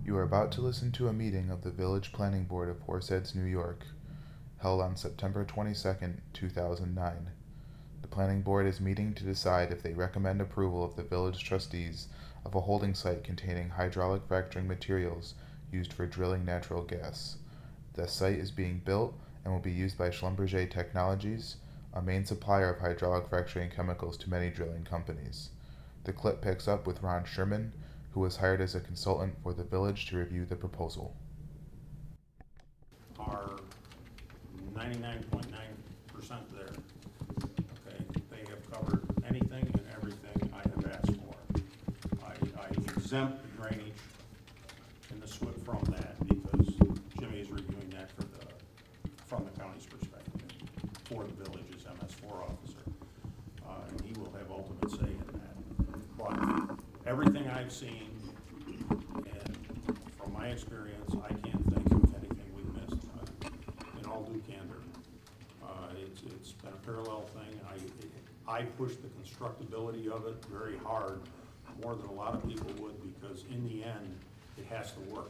You are about to listen to a meeting of the Village Planning Board of Horseheads, New York, held on September 22nd, 2009. The Planning Board is meeting to decide if they recommend approval of the village trustees of a holding site containing hydraulic fracturing materials used for drilling natural gas. The site is being built and will be used by Schlumberger Technologies, a main supplier of hydraulic fracturing chemicals to many drilling companies. The clip picks up with Ron Sherman, who was hired as a consultant for the village to review the proposal. Are 99.9% there. Okay, they have covered anything and everything I have asked for. I exempt the drainage and the SWIP from that because Jimmy is reviewing that from the county's perspective for the village's MS4 officer. And he will have ultimate say in that. But everything I've seen, and from my experience, I can't think of anything we missed. In all due candor, it's been a parallel thing. I pushed the constructability of it very hard, more than a lot of people would, because in the end, it has to work.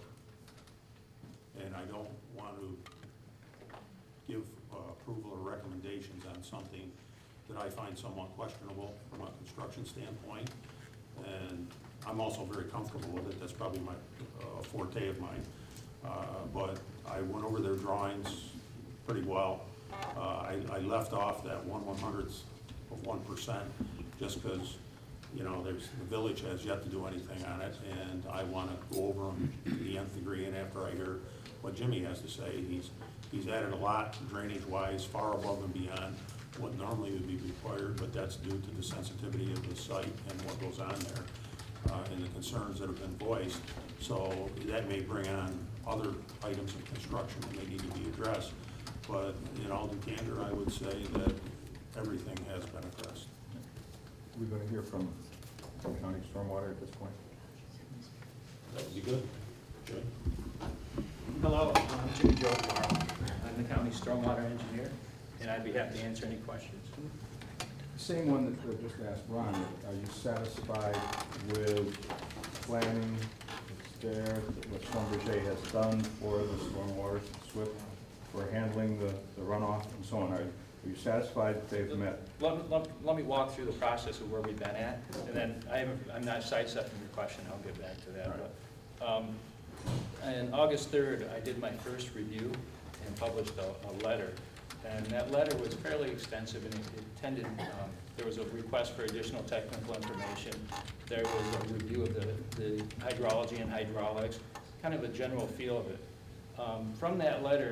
And I don't want to give approval or recommendations on something that I find somewhat questionable from a construction standpoint. And I'm also very comfortable with it. That's probably my forte of mine. But I went over their drawings pretty well. I left off that 1/100th of 1% just because, you know, the village has yet to do anything on it, and I want to go over them to the nth degree. And after I hear what Jimmy has to say, he's added a lot drainage-wise, far above and beyond what normally would be required, but that's due to the sensitivity of the site and what goes on there, and the concerns that have been voiced. So that may bring on other items of construction that may need to be addressed. But in all due candor, I would say that everything has been addressed. We're going to hear from county stormwater at this point. That would be good. Jay? Hello, I'm Jim Joe. I'm the county stormwater engineer, and I'd be happy to answer any questions. Same one that I just asked Ron, are you satisfied with planning that's there, what Schlumberger has done for the stormwater SWIP, for handling the runoff and so on? Are you satisfied that they've met? Let me walk through the process of where we've been at, and then I'm not sidestepping your question. I'll get back to that. Right. But, on August 3rd, I did my first review and published a letter. And that letter was fairly extensive, and it tended, there was a request for additional technical information. There was a review of the hydrology and hydraulics, kind of a general feel of it. From that letter,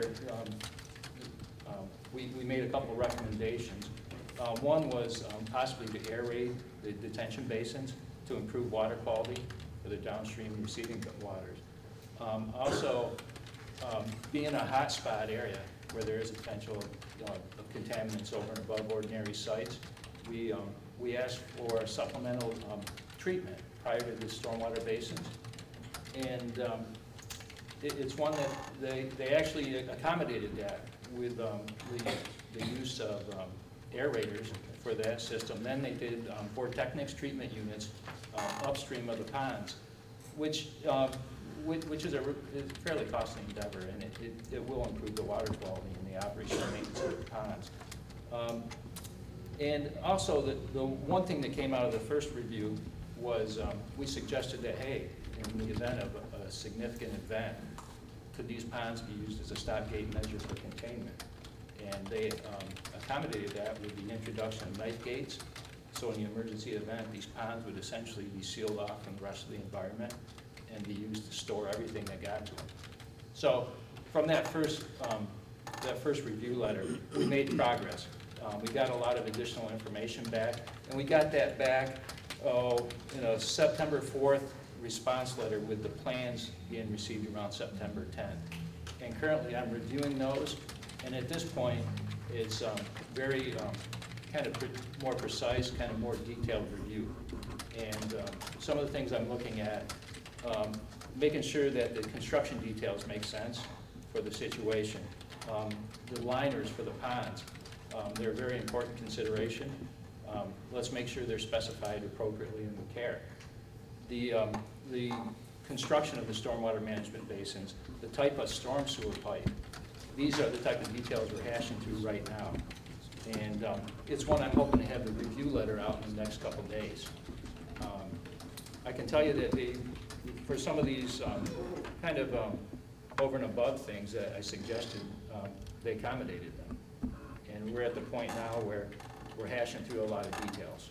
we made a couple of recommendations. One was possibly to aerate the detention basins to improve water quality for the downstream receiving waters. Also, being a hotspot area where there is a potential of contaminants over and above ordinary sites, we asked for supplemental treatment prior to the stormwater basins. And it's one that they actually accommodated that with the use of aerators for that system. Then they did 4 Technics treatment units upstream of the ponds, which is a fairly costly endeavor, and it will improve the water quality and the operation and maintenance of the ponds. And also, the one thing that came out of the first review was we suggested that, hey, in the event of a significant event, could these ponds be used as a stopgate measure for containment? And they accommodated that with the introduction of knife gates. So in the emergency event, these ponds would essentially be sealed off from the rest of the environment and be used to store everything that got to them. So from that first review letter, we made progress. We got a lot of additional information back, and we got that back in a September 4th response letter with the plans being received around September 10th. And currently I'm reviewing those, and at this point it's very kind of more precise, kind of more detailed review. And some of the things I'm looking at, making sure that the construction details make sense for the situation. The liners for the ponds, they're a very important consideration. Let's make sure they're specified appropriately in the care. The construction of the stormwater management basins, the type of storm sewer pipe. These are the type of details we're hashing through right now. And it's one I'm hoping to have the review letter out in the next couple of days. I can tell you that for some of these kind of over and above things that I suggested, they accommodated them. And we're at the point now where we're hashing through a lot of details.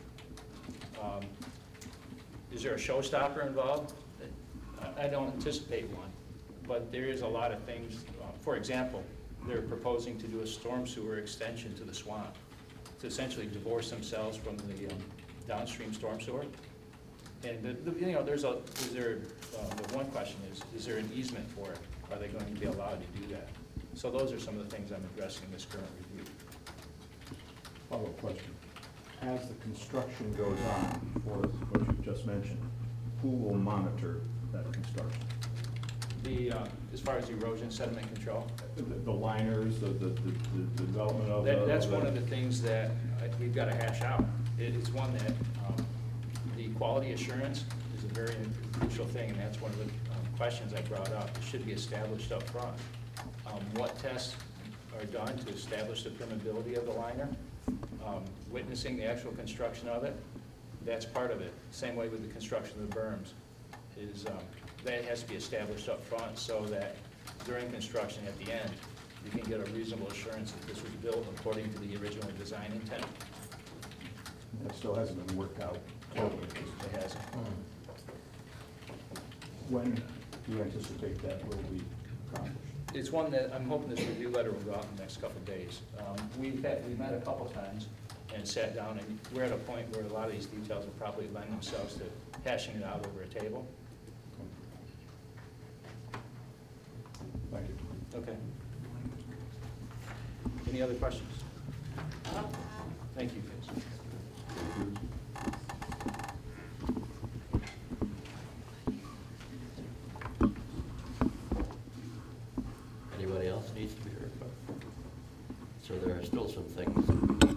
Is there a showstopper involved? I don't anticipate one, but there is a lot of things. For example, they're proposing to do a storm sewer extension to the swamp to essentially divorce themselves from the downstream storm sewer. And the one question is there an easement for it? Are they going to be allowed to do that? So those are some of the things I'm addressing in this current review. Follow-up question. As the construction goes on for what you just mentioned, who will monitor that construction? As far as erosion sediment control, The liners, the development of the... that's one of the things that we've got to hash out. It's one that the quality assurance is a very crucial thing, and that's one of the questions I brought up. It should be established up front. What tests are done to establish the permeability of the liner? Witnessing the actual construction of it, that's part of it. Same way with the construction of the berms, is that has to be established up front so that during construction at the end, you can get a reasonable assurance that this was built according to the original design intent. That still hasn't been worked out totally. It hasn't. When do you anticipate that will be accomplished? It's one that I'm hoping this review letter will go out in the next couple of days. We've met a couple times and sat down, and we're at a point where a lot of these details will probably lend themselves to hashing it out over a table. Thank you. Okay. Any other questions? Thank you, guys. Anybody else needs to be heard about? So there are still some things.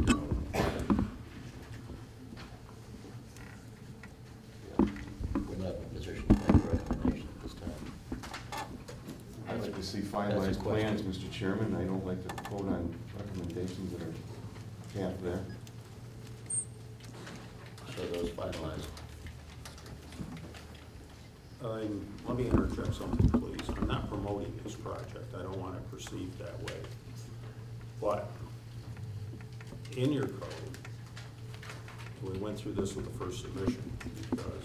We're not in a position to make a recommendation at this time. I'd like to see That's finalized a plans, question. Mr. Chairman. I don't like to vote on recommendations that are half there. So those finalized. Let me interject something, please. I'm not promoting this project. I don't want it perceived that way. But in your code, we went through this with the first submission because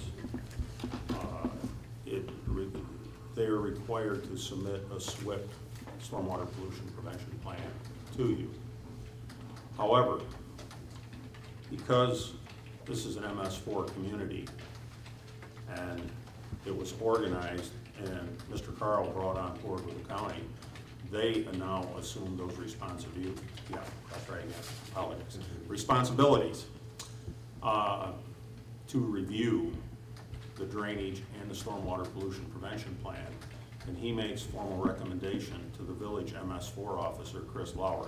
they are required to submit a SWIP, stormwater pollution prevention plan, to you. However, because this is an MS4 community and it was organized and Mr. Carl brought on board with the county, they now assume those responsibilities. Yeah, that's right again. Apologies. Responsibilities to review the drainage and the stormwater pollution prevention plan. And he makes formal recommendation to the village MS4 officer, Chris Lowrick.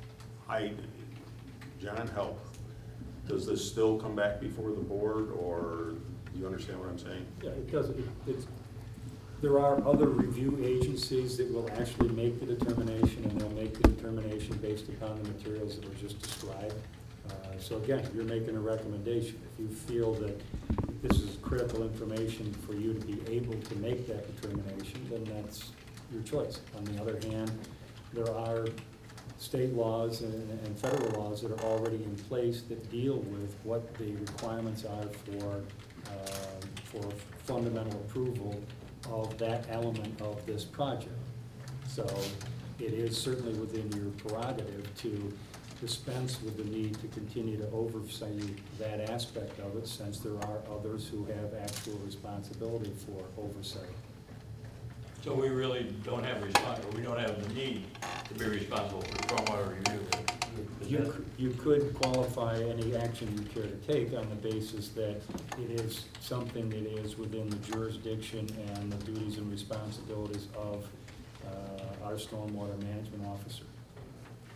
John, help. Does this still come back before the board, or do you understand what I'm saying? Yeah, it does. There are other review agencies that will actually make the determination, and they'll make the determination based upon the materials that were just described. So again, you're making a recommendation. If you feel that this is critical information for you to be able to make that determination, then that's your choice. On the other hand, there are state laws and federal laws that are already in place that deal with what the requirements are for fundamental approval of that element of this project. So it is certainly within your prerogative to dispense with the need to continue to oversee that aspect of it, since there are others who have actual responsibility for oversight. So we really don't have we don't have the need to be responsible for stormwater review. You could qualify any action you care to take on the basis that it is something that is within the jurisdiction and the duties and responsibilities of our stormwater management officer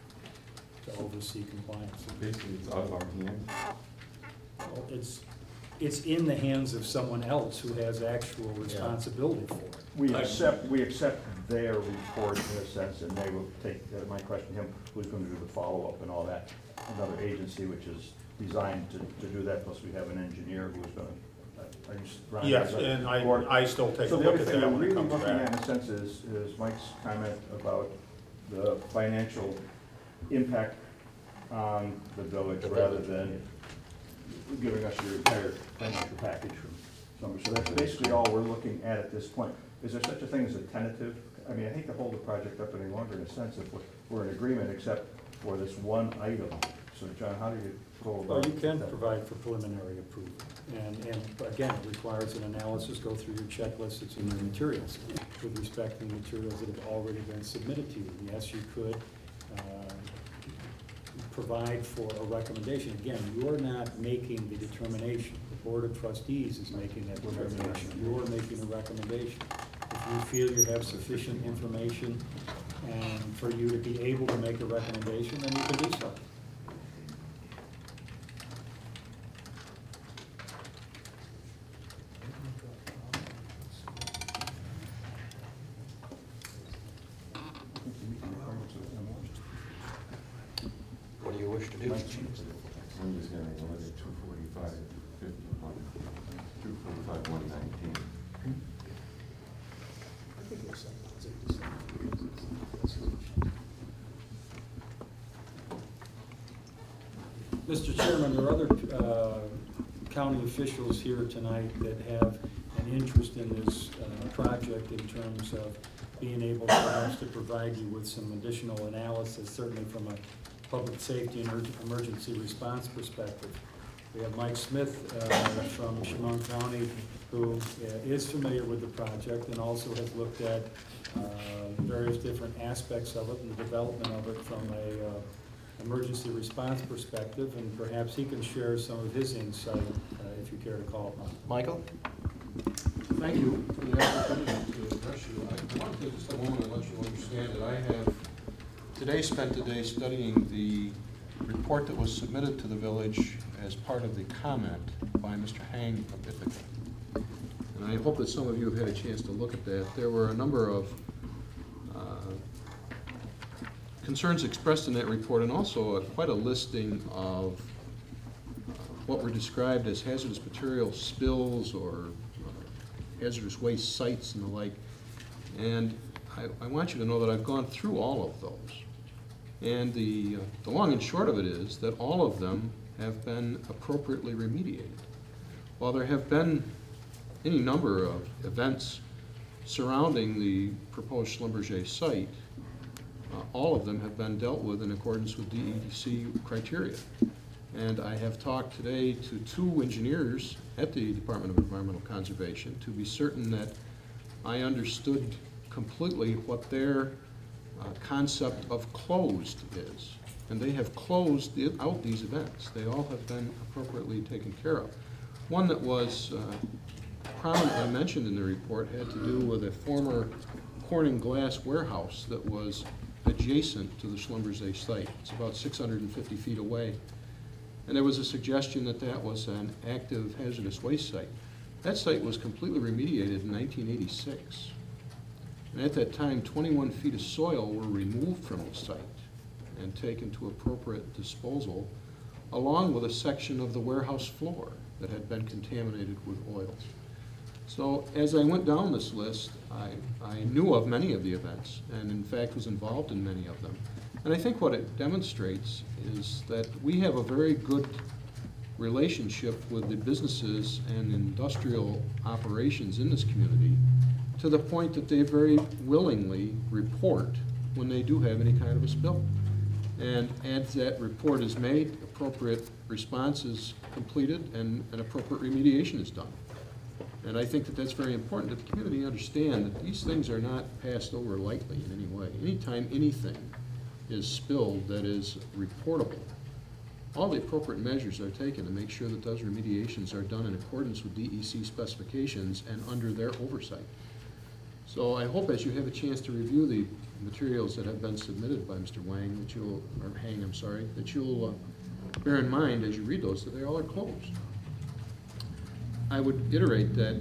to oversee compliance. Basically, it's out of our hands. Well, it's in the hands of someone else who has actual responsibility for it. We accept their report in a sense, and they will take, my question to him, who's gonna do the follow-up and all that. Another agency which is designed to do that, plus we have an engineer who's gonna, I just. Ron, Yes, is that- and or- I still take a So the look other at thing that we're when it really comes looking at in back. a sense is Mike's comment about the financial impact on the village rather than giving us your entire financial package from somebody. So that's basically all we're looking at this point. Is there such a thing as a tentative? I mean, I hate to hold the project up any longer in a sense if we're in agreement except for this one item. So John, how do you go about? Well, you can that? provide for preliminary approval. And again, it requires an analysis, go through your checklist, it's in your materials, with respect to the materials that have already been submitted to you. Yes, you could provide for a recommendation. Again, you're not making the determination. The Board of Trustees is making that determination. You're making a recommendation. If you feel you have sufficient information and for you to be able to make a recommendation, then you can do so. What do you wish to do? I'm just gonna go with it, 245, 51, 245, 119. Mr. Chairman, there are other county officials here tonight that have an interest in this project in terms of being able perhaps to provide you with some additional analysis, certainly from a public safety and emergency response perspective. We have Mike Smith from Chemung County, who is familiar with the project and also has looked at various different aspects of it and the development of it from a emergency response perspective, and perhaps he can share some of his insight if you care to call upon. Michael? Thank you for the opportunity to address you. I want to take just a moment and let you understand that I have today spent the day studying the report that was submitted to the village as part of the comment by Mr. Hang of Ithaca. And I hope that some of you have had a chance to look at that. There were a number of concerns expressed in that report, and also quite a listing of what were described as hazardous material spills or hazardous waste sites and the like. And I want you to know that I've gone through all of those. And the long and short of it is that all of them have been appropriately remediated. While there have been any number of events surrounding the proposed Schlumberger site, all of them have been dealt with in accordance with DEC criteria. And I have talked today to 2 engineers at the Department of Environmental Conservation to be certain that I understood completely what their concept of closed is. And they have closed out these events. They all have been appropriately taken care of. One that was prominently mentioned in the report had to do with a former Corning glass warehouse that was adjacent to the Schlumberger site. It's about 650 feet away. And there was a suggestion that that was an active hazardous waste site. That site was completely remediated in 1986. And at that time, 21 feet of soil were removed from the site and taken to appropriate disposal, along with a section of the warehouse floor that had been contaminated with oils. So as I went down this list, I knew of many of the events, and in fact was involved in many of them. And I think what it demonstrates is that we have a very good relationship with the businesses and industrial operations in this community, to the point that they very willingly report when they do have any kind of a spill. And as that report is made, appropriate response is completed and an appropriate remediation is done. And I think that that's very important, that the community understand that these things are not passed over lightly in any way. Anytime anything is spilled that is reportable, all the appropriate measures are taken to make sure that those remediations are done in accordance with DEC specifications and under their oversight. So I hope as you have a chance to review the materials that have been submitted by Mr. Wang, that you'll, or Hang, I'm sorry, that you'll bear in mind as you read those that they all are closed. I would iterate that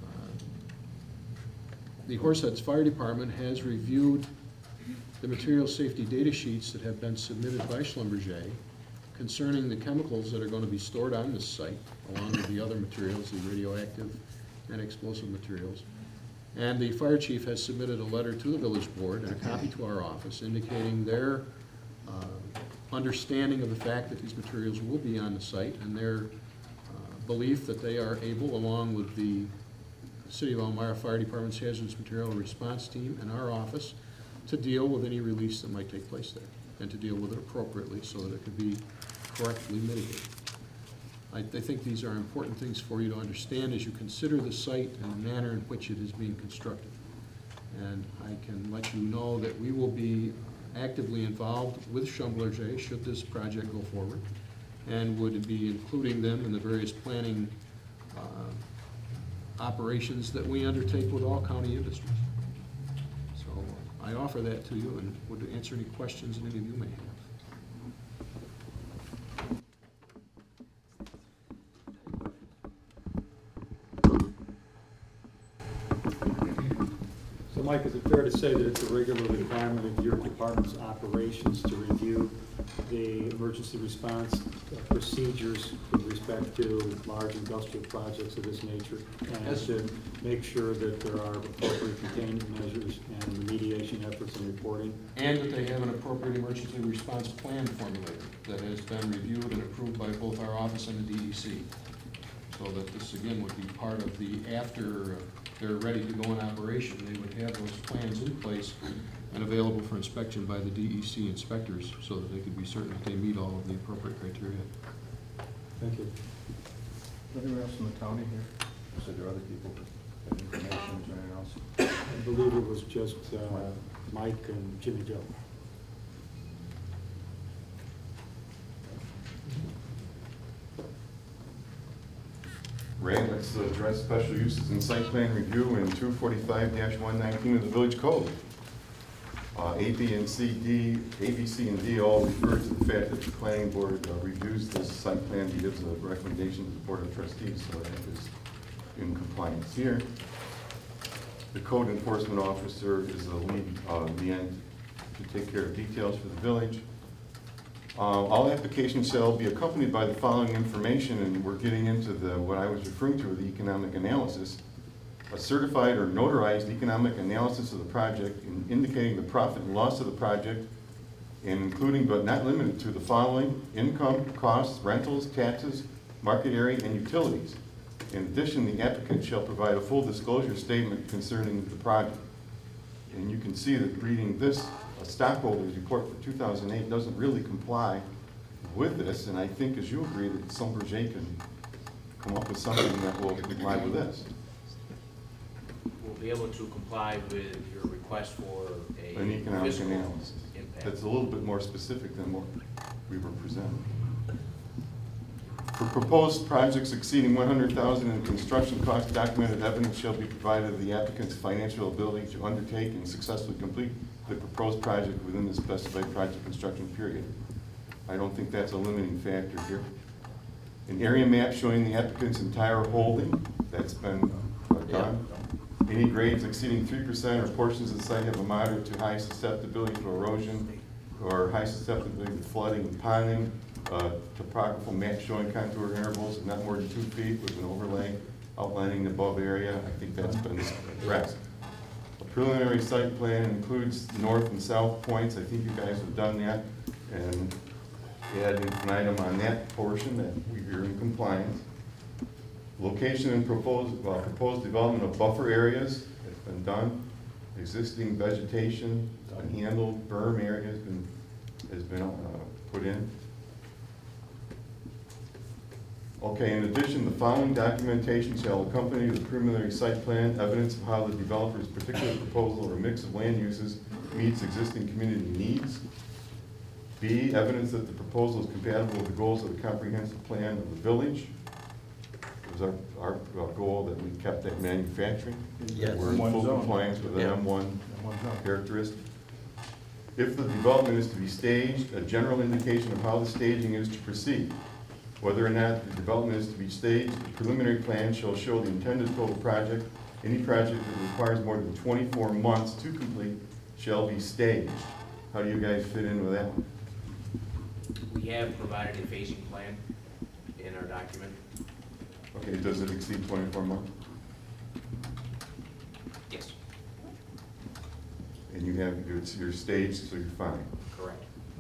the Horseheads Fire Department has reviewed the material safety data sheets that have been submitted by Schlumberger concerning the chemicals that are going to be stored on this site, along with the other materials, the radioactive and explosive materials. And the fire chief has submitted a letter to the village board and a copy to our office indicating their understanding of the fact that these materials will be on the site and their belief that they are able, along with the City of Elmira Fire Department's Hazardous Material Response Team and our office, to deal with any release that might take place there and to deal with it appropriately so that it could be correctly mitigated. I think these are important things for you to understand as you consider the site and the manner in which it is being constructed. And I can let you know that we will be actively involved with Schlumberger should this project go forward, and would be including them in the various planning operations that we undertake with all county industries. So I offer that to you and would answer any questions that any of you may have. So Mike, is it fair to say that it's a regular requirement of your department's operations to review the emergency response procedures with respect to large industrial projects of this nature? And Yes. to make sure that there are appropriate containment measures and remediation efforts and reporting? And that they have an appropriate emergency response plan formulated that has been reviewed and approved by both our office and the DEC. So that this, again, would be part of the, after they're ready to go in operation, they would have those plans in place and available for inspection by the DEC inspectors so that they could be certain that they meet all of the appropriate criteria. Thank you. Anyone else from the county here? Or are there other people with information or anything else? I believe it was just Mike and Jimmy Joe. Ray, let's address special uses and site plan review in 245-119 of the Village Code. A, B, C, and D all refer to the fact that the planning board reviews this site plan and gives a recommendation to the Board of Trustees, so that is in compliance here. The code enforcement officer is the lead man to take care of details for the village. All applications shall be accompanied by the following information, and we're getting into what I was referring to, the economic analysis. A certified or notarized economic analysis of the project indicating the profit and loss of the project, and including but not limited to the following: income, costs, rentals, taxes, market area, and utilities. In addition, the applicant shall provide a full disclosure statement concerning the project. And you can see that reading this stockholders report for 2008 doesn't really comply with this, and I think, as you agree, that Schlumberger can come up with something that will comply with this. We'll be able to comply with your request for An economic fiscal analysis impact. that's a little bit more specific than what we were presented. For proposed projects exceeding $100,000 in construction cost, documented evidence shall be provided of the applicant's financial ability to undertake and successfully complete the proposed project within the specified project construction period. I don't think that's a limiting factor here. An area map showing the applicant's entire holding, that's been done. Any grades exceeding 3% or portions of the site have a moderate to high susceptibility to erosion or high susceptibility to flooding and ponding. Topographical map showing contour intervals of not more than 2 feet with an overlay outlining the above area. I think that's been addressed. A preliminary site plan includes north and south points. I think you guys have done that, and add an item on that portion that we're in compliance. Location and proposed development of buffer areas has been done. Existing vegetation handled, berm area has been put in. Okay, in addition, the following documentation shall accompany the preliminary site plan: evidence of how the developer's particular proposal or mix of land uses meets existing community needs. B, evidence that the proposal is compatible with the goals of the comprehensive plan of the village. It was our goal that we kept that manufacturing. Yes. We're in M1 full zone. compliance with the Yeah. M1 zone. characteristic. If the development is to be staged, a general indication of how the staging is to proceed. Whether or not the development is to be staged, the preliminary plan shall show the intended total project. Any project that requires more than 24 months to complete shall be staged. How do you guys fit in with that? We have provided a phasing plan in our document. Okay, does it exceed 24 months? Yes. And you have, you're staged, so you're fine. Correct.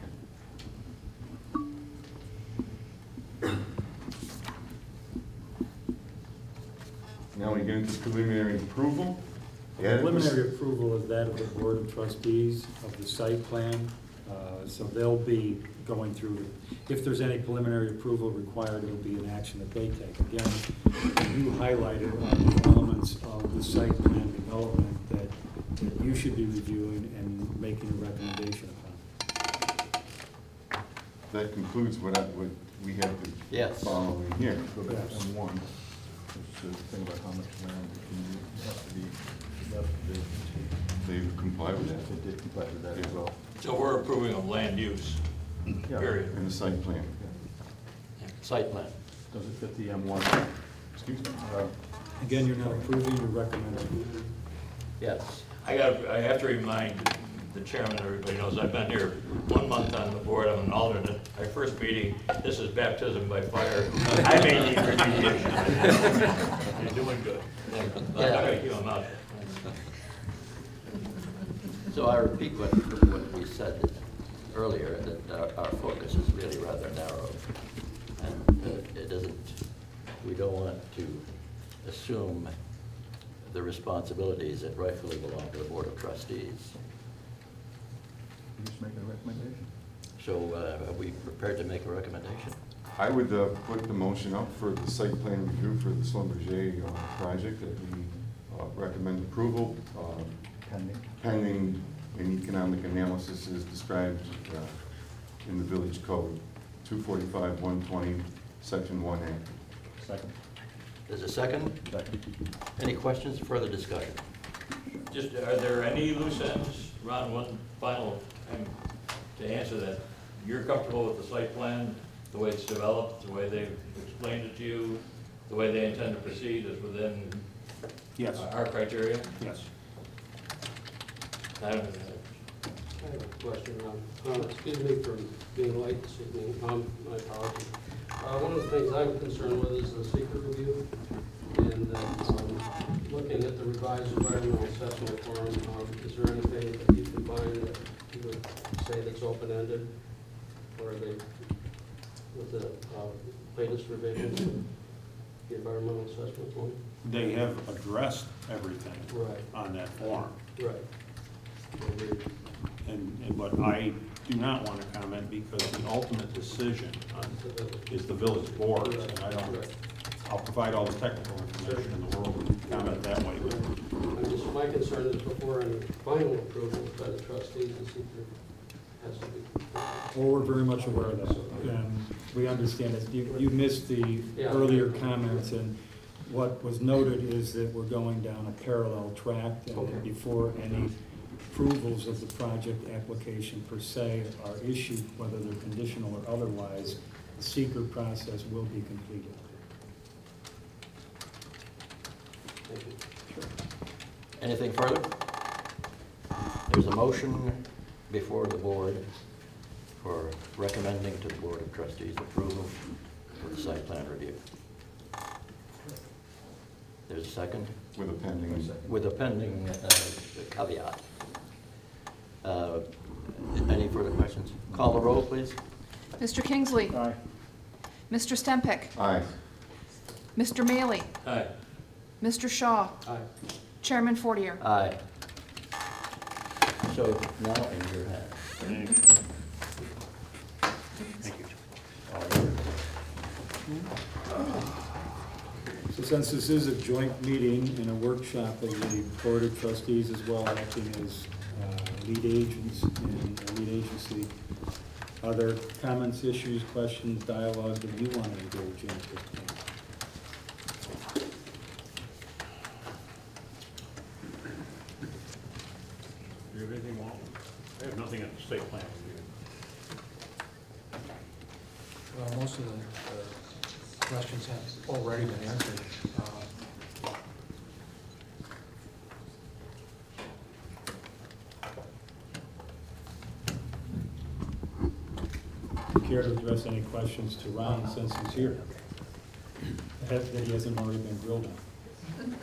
Now we get into preliminary approval. Preliminary approval is that of the Board of Trustees of the site plan. So they'll be going through, if there's any preliminary approval required, it'll be an action that they take. Again, you highlighted the elements of the site plan development that you should be reviewing and making a recommendation upon. That concludes what we have to Yes. follow in here. Go back to Yes. M1, which is the thing about how much land has to be left to be. They've complied with that They did comply with that as well. So we're approving of land use, Yeah. period. in the site plan. Site plan. Does it fit the M1? Excuse me? Again, you're not approving, you're recommending. Yes. I have to remind the chairman, everybody knows, I've been here 1 month on the board, I'm an alternate. Our first meeting, this is baptism by fire. I may need remediation. You're doing good. I'm not gonna keep them out. So I repeat what we said earlier, that our focus is really rather narrow. And it isn't, we don't want to assume the responsibilities that rightfully belong to the Board of Trustees. You're just making a recommendation. So are we prepared to make a recommendation? I would put the motion up for the site plan review for the Schlumberger project, that we recommend approval pending an economic analysis as described in the village code, 245-120, section 1A. Second. There's a second? Second. Any questions, further discussion? Just, are there any loose ends, Ron, one final thing to answer that? You're comfortable with the site plan, the way it's developed, the way they've explained it to you, the way they intend to proceed is within Yes, our criteria? yes. I don't know. I have a question, excuse me for being late this evening, my apologies. One of the things I'm concerned with is the secret review, and looking at the revised environmental assessment form, is there anything that you can find that you would say that's open-ended, or are they, with the latest revisions of the environmental assessment form? They have addressed everything Right, on that form. right. But I do not want to comment because the ultimate decision is the village board, and I don't, I'll provide all the technical information in the world and comment that way. But My concern is before any final approval by the trustees, the secret has to be. Well, we're very much aware of that, and we understand it. You missed the earlier comments, and what was noted is that we're going down a parallel track, and that before any approvals of the project application per se are issued, whether they're conditional or otherwise, the secret process will be completed. Thank you. Anything further? There's a motion before the board for recommending to the Board of Trustees approval for the site plan review. There's a second? With a pending. With a pending caveat. Any further questions? Call the roll, please. Mr. Kingsley. Aye. Mr. Stempick. Aye. Mr. Maley. Aye. Mr. Shaw. Aye. Chairman Fortier. Aye. So now in your hands. thank you. So since this is a joint meeting and a workshop of the Board of Trustees as well acting as lead agents and lead agency, are there comments, issues, questions, dialogue that you want to engage in at this point? Do you have anything wrong? I have nothing at the state plan review. Well, most of the questions have already been answered. Care to address any questions to Ron since he's here? That he hasn't already been grilled on.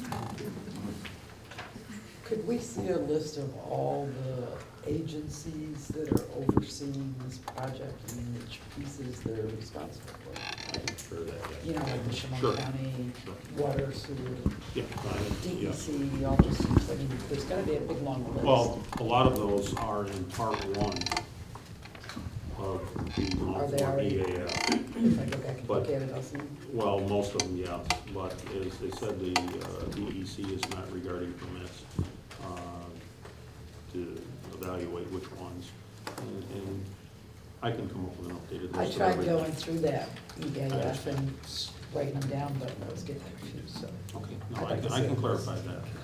Could we see a list of all the agencies that are overseeing this project and which pieces they're responsible for? I'm sure that, You know, like the Sure. Chemung County, water, sewer, yeah. DEC, all those things. I mean, there's gotta be a big long list. Well, a lot of those are in part one of the Are they Mount already- EAF. If I go back and But- look at it, I'll see. Well, most of them, yes, but as they said, the DEC is not regarding permits to evaluate which ones. And I can come up with an updated list. I of tried everything. going through that EAF understand. and writing them down, but I was getting confused, so. Okay, no, I'd I like can to I see can a clarify list. that.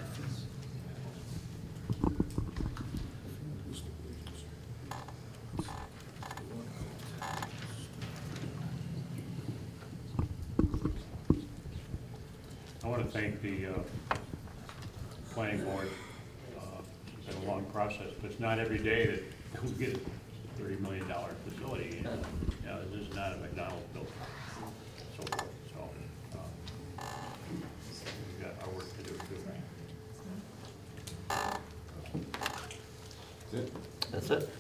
I want to thank the planning board. It's been a long process, but it's not every day that we get a $30 million facility. And, you know, this is not a McDonald's building, so forth. So we've got our work to do too. That's it? That's it?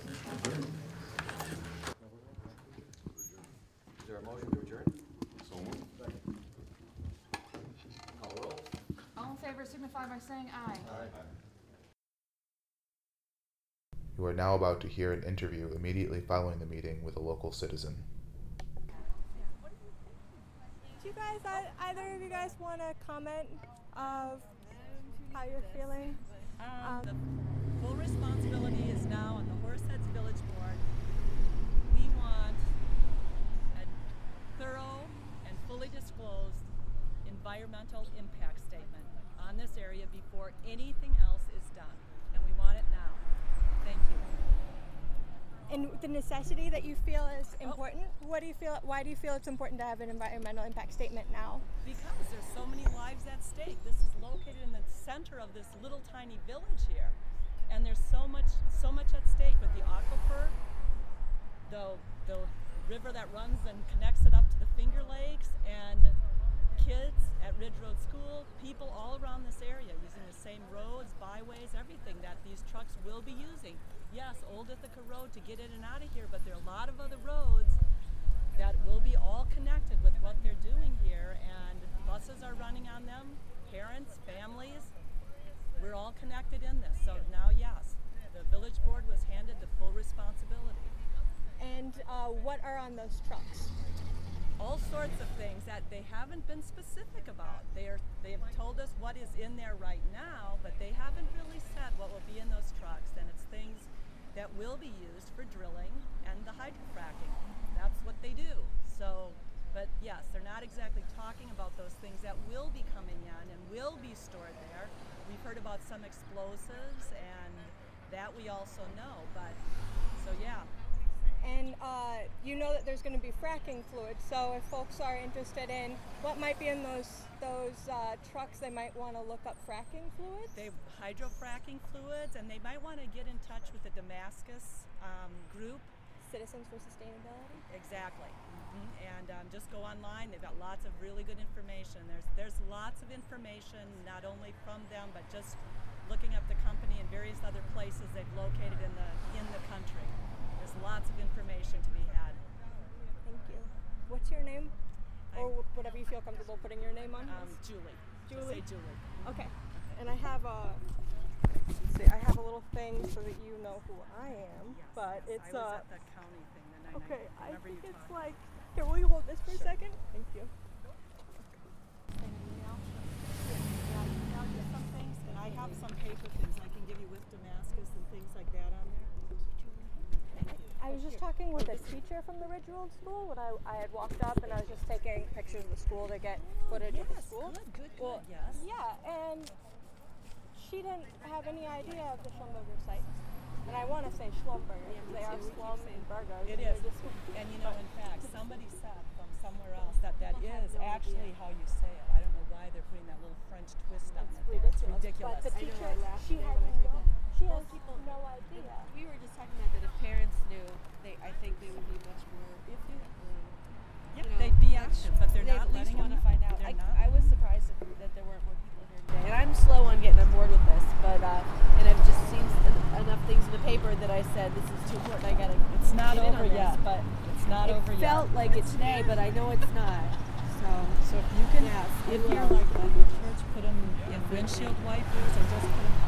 Is there a motion to adjourn? So moved. Call roll. All in favor signify by saying aye. You are now about to hear an interview immediately following the meeting with a local citizen. Do you guys, either of you guys want to comment of how you're feeling? The full responsibility is now on the Horseheads Village Board. We want a thorough and fully disclosed environmental impact statement on this area before anything else is done, and we want it now. Thank you. And the necessity that you feel is important. What do you feel? Why do you feel it's important to have an environmental impact statement now? Because there's so many lives at stake. This is located in the center of this little tiny village here, and there's so much at stake with the aquifer, the river that runs and connects it up to the Finger Lakes, and kids at Ridge Road School, people all around this area using the same roads, byways, everything that these trucks will be using. Yes, Old Ithaca Road to get in and out of here, but there are a lot of other roads that will be all connected with what they're doing here, and buses are running on them, parents, families, we're all connected in this. So now, yes, the village board was handed the full responsibility. And what are on those trucks? All sorts of things that they haven't been specific about. They've told us what is in there right now, but they haven't really said what will be in those trucks, and it's things that will be used for drilling and the hydrofracking. That's what they do. So, but yes, they're not exactly talking about those things that will be coming in and will be stored there. We've heard about some explosives, and that we also know, but, so yeah. And you know that there's going to be fracking fluids. So if folks are interested in what might be in those trucks, they might want to look up fracking fluids. They hydrofracking fluids, and they might want to get in touch with the Damascus group. Citizens for Sustainability. Exactly. And just go online. They've got lots of really good information. There's lots of information, not only from them, but just looking up the company and various other places they've located in the country. There's lots of information to be had. Thank you. What's your name? Or whatever you feel comfortable putting your name on. Julie. Julie. Just say Julie. Okay. And I have a little thing so that you know who I am. Yes, but yes. it's I was at the county thing the night. Okay, I remember think you it's talking. like, here, will you hold this for a second? Thank you. Send an email. Yeah, email you some things, and I have some paper things I can give you with Damascus and things like that on there. I was just talking with a teacher from the Ridge Road School when I had walked up and I was just taking pictures of the school to get footage of the school. Good, Well, yes. Yeah, and she didn't have any idea of the Schlumberger site. And I want to say Schlumberger, because they are Schlumbergers. It is, and you know, in fact, somebody said from somewhere else that is actually how you say it. I don't know why they're putting that little French twist on it there. It's ridiculous. But the teacher, she has no idea. We were just talking about that if parents knew, I think they would be much more, Yeah, they'd be active, but they're not letting them. They at least want to find out. They're not. I was surprised that there weren't more people here today. And I'm slow on getting on board with this, but, and I've just seen enough things in the paper that I said, this is too important, I gotta It's not get in over on this, yet. but It's not over it yet. felt like it today, but I know it's not, so. So if you can, Yes, if I you're will. like at your church, put them in windshield wipers or just put them